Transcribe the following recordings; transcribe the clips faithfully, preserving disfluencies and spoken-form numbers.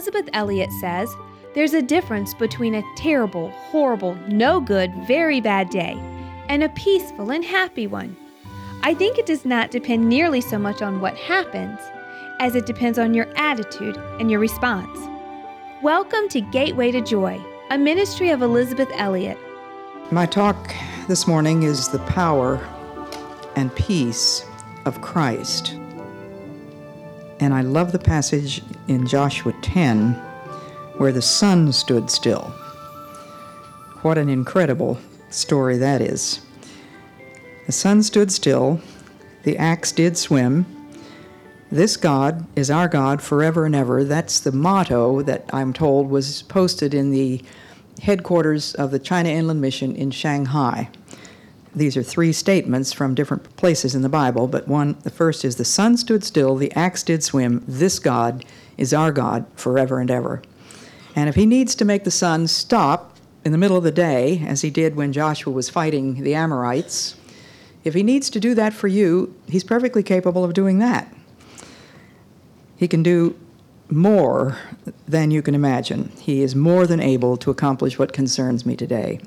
Elizabeth Elliot says, there's a difference between a terrible, horrible, no good, very bad day and a peaceful and happy one. I think it does not depend nearly so much on what happens as it depends on your attitude and your response. Welcome to Gateway to Joy, a ministry of Elizabeth Elliot. My talk this morning is the power and peace of Christ. And I love the passage in Joshua ten where the sun stood still. What an incredible story that is. The sun stood still, the axe did swim. This God is our God forever and ever. That's the motto that I'm told was posted in the headquarters of the China Inland Mission in Shanghai. These are three statements from different places in the Bible, but one, the first is, the sun stood still, the axe did swim, this God is our God forever and ever. And if he needs to make the sun stop in the middle of the day, as he did when Joshua was fighting the Amorites, if he needs to do that for you, he's perfectly capable of doing that. He can do more than you can imagine. He is more than able to accomplish what concerns me today.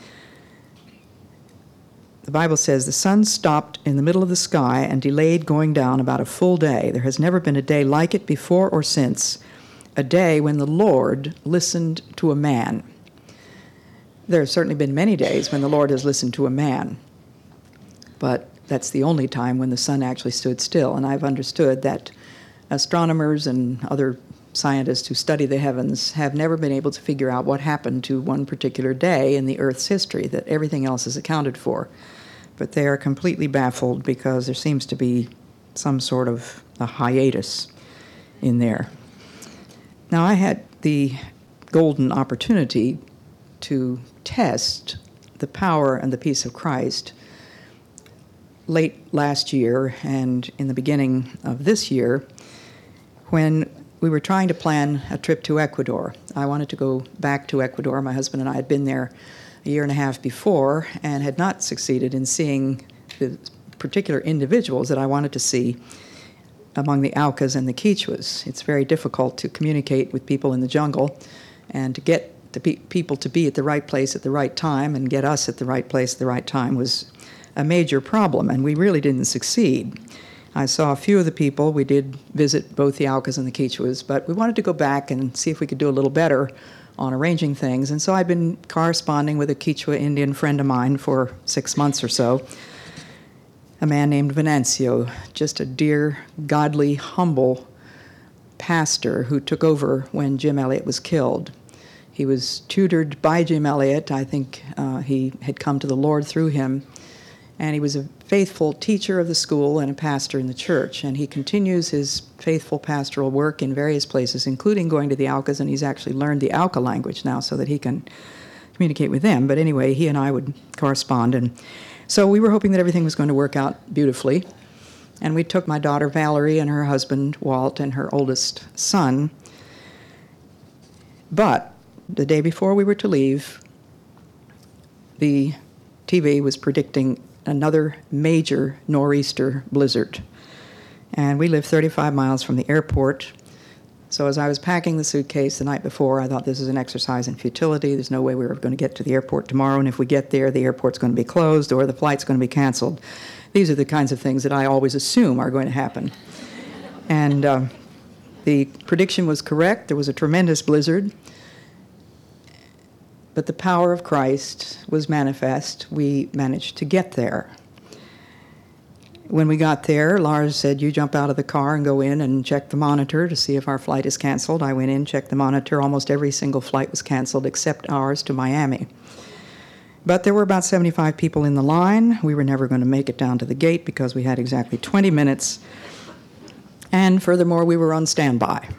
The Bible says the sun stopped in the middle of the sky and delayed going down about a full day. There has never been a day like it before or since, a day when the Lord listened to a man. There have certainly been many days when the Lord has listened to a man, but that's the only time when the sun actually stood still. And I've understood that astronomers and other scientists who study the heavens have never been able to figure out what happened to one particular day in the Earth's history, that everything else is accounted for. But they are completely baffled because there seems to be some sort of a hiatus in there. Now, I had the golden opportunity to test the power and the peace of Christ late last year and in the beginning of this year when we were trying to plan a trip to Ecuador. I wanted to go back to Ecuador. My husband and I had been there a year and a half before and had not succeeded in seeing the particular individuals that I wanted to see among the Aucas and the Quichuas. It's very difficult to communicate with people in the jungle and to get the pe- people to be at the right place at the right time and get us at the right place at the right time was a major problem, and we really didn't succeed. I saw a few of the people. We did visit both the Aucas and the Quichuas, but we wanted to go back and see if we could do a little better on arranging things. And so I've been corresponding with a Quichua Indian friend of mine for six months or so, a man named Venancio, just a dear, godly, humble pastor who took over when Jim Elliot was killed. He was tutored by Jim Elliot. I think uh, he had come to the Lord through him. And he was a faithful teacher of the school and a pastor in the church. And he continues his faithful pastoral work in various places, including going to the Aucas, and he's actually learned the Auca language now so that he can communicate with them. But anyway, he and I would correspond. And so we were hoping that everything was going to work out beautifully. And we took my daughter Valerie and her husband Walt and her oldest son. But the day before we were to leave, the T V was predicting another major nor'easter blizzard. And we live thirty-five miles from the airport. So as I was packing the suitcase the night before, I thought this is an exercise in futility. There's no way we were going to get to the airport tomorrow, and if we get there, the airport's going to be closed or the flight's going to be canceled. These are the kinds of things that I always assume are going to happen. And uh, the prediction was correct. There was a tremendous blizzard. But the power of Christ was manifest. We managed to get there. When we got there, Lars said, you jump out of the car and go in and check the monitor to see if our flight is canceled. I went in, checked the monitor. Almost every single flight was canceled except ours to Miami. But there were about seventy-five people in the line. We were never going to make it down to the gate because we had exactly twenty minutes. And furthermore, we were on standby.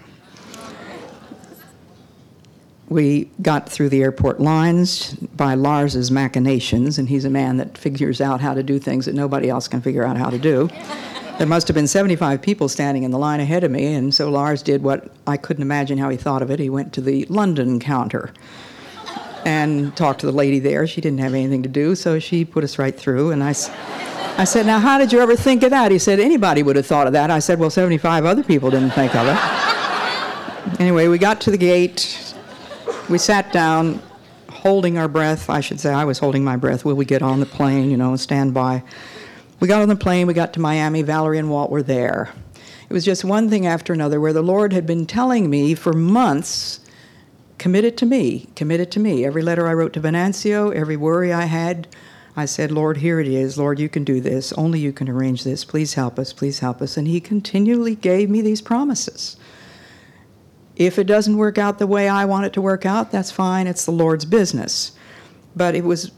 We got through the airport lines by Lars's machinations, and he's a man that figures out how to do things that nobody else can figure out how to do. There must have been seventy-five people standing in the line ahead of me, and so Lars did what I couldn't imagine how he thought of it. He went to the London counter and talked to the lady there. She didn't have anything to do, so she put us right through, and I, I said, now, how did you ever think of that? He said, anybody would have thought of that. I said, well, seventy-five other people didn't think of it. Anyway, we got to the gate. We sat down, holding our breath. I should say I was holding my breath. Will we get on the plane, you know, and stand by? We got on the plane. We got to Miami. Valerie and Walt were there. It was just one thing after another where the Lord had been telling me for months, commit it to me, commit it to me. Every letter I wrote to Venancio, every worry I had, I said, Lord, here it is. Lord, you can do this. Only you can arrange this. Please help us. Please help us. And he continually gave me these promises. If it doesn't work out the way I want it to work out, that's fine. It's the Lord's business. But it was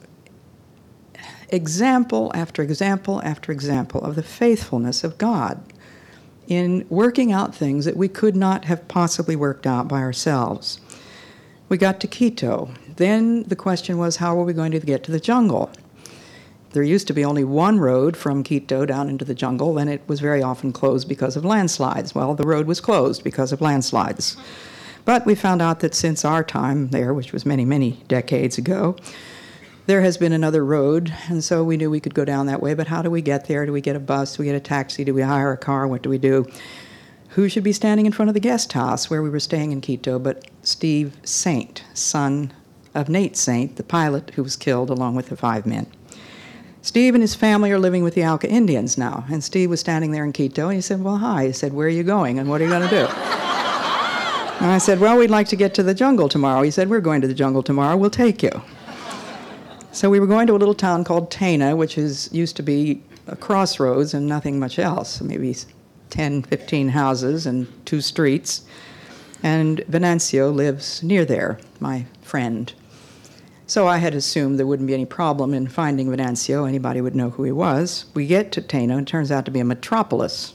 example after example after example of the faithfulness of God in working out things that we could not have possibly worked out by ourselves. We got to Quito. Then the question was, how are we going to get to the jungle? There used to be only one road from Quito down into the jungle, and it was very often closed because of landslides. Well, the road was closed because of landslides. But we found out that since our time there, which was many, many decades ago, there has been another road, and so we knew we could go down that way. But how do we get there? Do we get a bus? Do we get a taxi? Do we hire a car? What do we do? Who should be standing in front of the guest house where we were staying in Quito but Steve Saint, son of Nate Saint, the pilot who was killed along with the five men. Steve and his family are living with the Auca Indians now, and Steve was standing there in Quito, and he said, well, hi. He said, where are you going, and what are you going to do? And I said, well, we'd like to get to the jungle tomorrow. He said, we're going to the jungle tomorrow. We'll take you. So we were going to a little town called Tena, which is used to be a crossroads and nothing much else, maybe ten, fifteen houses and two streets. And Venancio lives near there, my friend. So I had assumed there wouldn't be any problem in finding Venancio. Anybody would know who he was. We get to Tena, and it turns out to be a metropolis.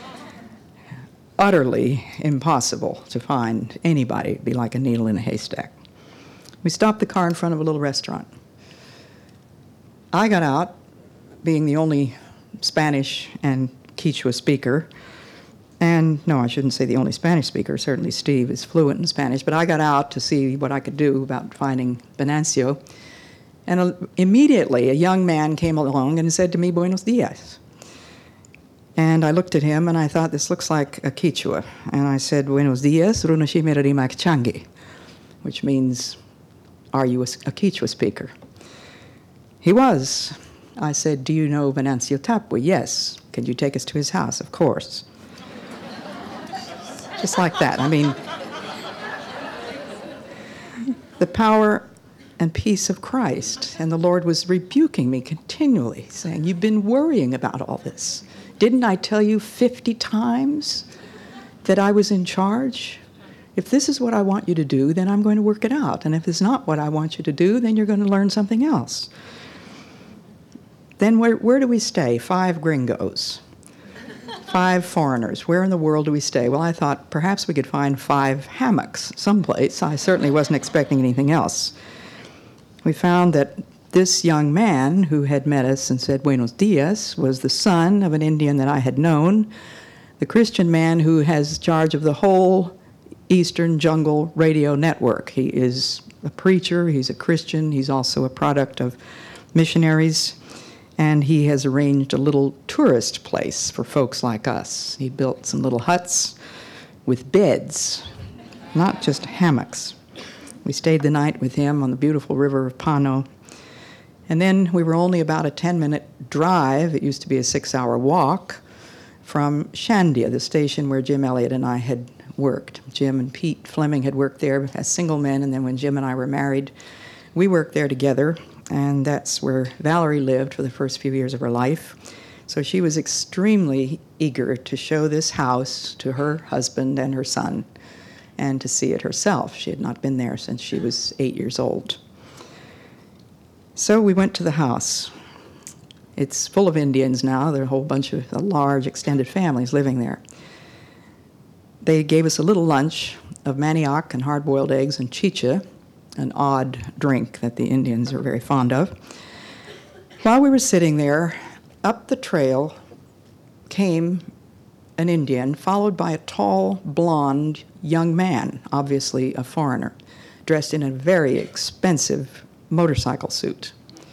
Utterly impossible to find anybody. It'd be like a needle in a haystack. We stopped the car in front of a little restaurant. I got out, being the only Spanish and Quechua speaker, and no, I shouldn't say the only Spanish speaker. Certainly Steve is fluent in Spanish, but I got out to see what I could do about finding Venancio. And uh, immediately a young man came along and said to me, Buenos dias. And I looked at him and I thought, this looks like a Quechua. And I said, Buenos dias, runashimerimak changi, which means, are you a, a Quechua speaker? He was. I said, do you know Venancio Tapua? Yes. Can you take us to his house? Of course. Just like that. I mean, the power and peace of Christ. And the Lord was rebuking me continually, saying, you've been worrying about all this. Didn't I tell you fifty times that I was in charge? If this is what I want you to do, then I'm going to work it out. And if it's not what I want you to do, then you're going to learn something else. Then where, where do we stay? Five gringos. Five foreigners. Where in the world do we stay? Well, I thought perhaps we could find five hammocks someplace. I certainly wasn't expecting anything else. We found that this young man who had met us and said Buenos dias was the son of an Indian that I had known, the Christian man who has charge of the whole Eastern Jungle Radio Network. He is a preacher, he's a Christian, he's also a product of missionaries. And he has arranged a little tourist place for folks like us. He built some little huts with beds, not just hammocks. We stayed the night with him on the beautiful river of Pano. And then we were only about a ten-minute drive, it used to be a six-hour walk, from Shandia, the station where Jim Elliott and I had worked. Jim and Pete Fleming had worked there as single men, and then when Jim and I were married, we worked there together. And that's where Valerie lived for the first few years of her life. So she was extremely eager to show this house to her husband and her son and to see it herself. She had not been there since she was eight years old. So we went to the house. It's full of Indians now. There are a whole bunch of a large extended families living there. They gave us a little lunch of manioc and hard-boiled eggs and chicha, an odd drink that the Indians are very fond of. While we were sitting there, up the trail came an Indian, followed by a tall, blonde young man, obviously a foreigner, dressed in a very expensive motorcycle suit.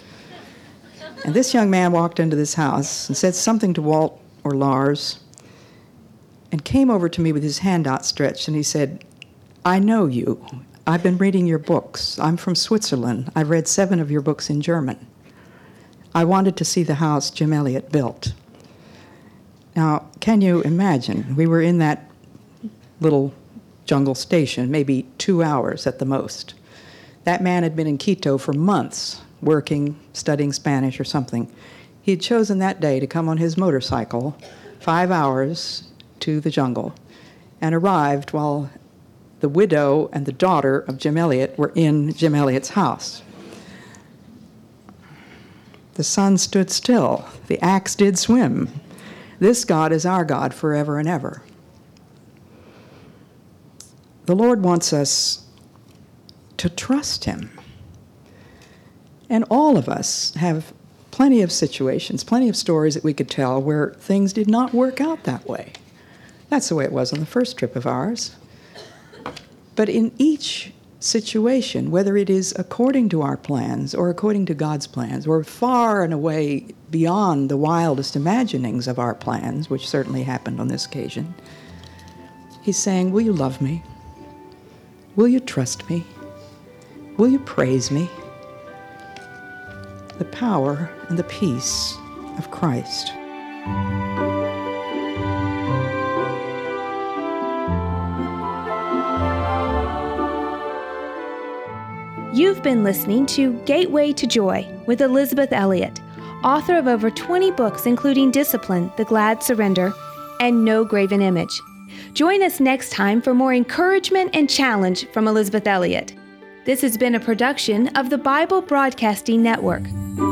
And this young man walked into this house and said something to Walt or Lars and came over to me with his hand outstretched, and he said, I know you. I've been reading your books. I'm from Switzerland. I've read seven of your books in German. I wanted to see the house Jim Elliot built. Now, can you imagine? We were in that little jungle station, maybe two hours at the most. That man had been in Quito for months, working, studying Spanish or something. He had chosen that day to come on his motorcycle, five hours to the jungle, and arrived while the widow and the daughter of Jim Elliot were in Jim Elliot's house. The sun stood still. The axe did swim. This God is our God forever and ever. The Lord wants us to trust him. And all of us have plenty of situations, plenty of stories that we could tell where things did not work out that way. That's the way it was on the first trip of ours. But in each situation, whether it is according to our plans or according to God's plans, or far and away beyond the wildest imaginings of our plans, which certainly happened on this occasion, he's saying, will you love me? Will you trust me? Will you praise me? The power and the peace of Christ. You've been listening to Gateway to Joy with Elisabeth Elliot, author of over twenty books including Discipline, The Glad Surrender, and No Graven Image. Join us next time for more encouragement and challenge from Elisabeth Elliot. This has been a production of the Bible Broadcasting Network.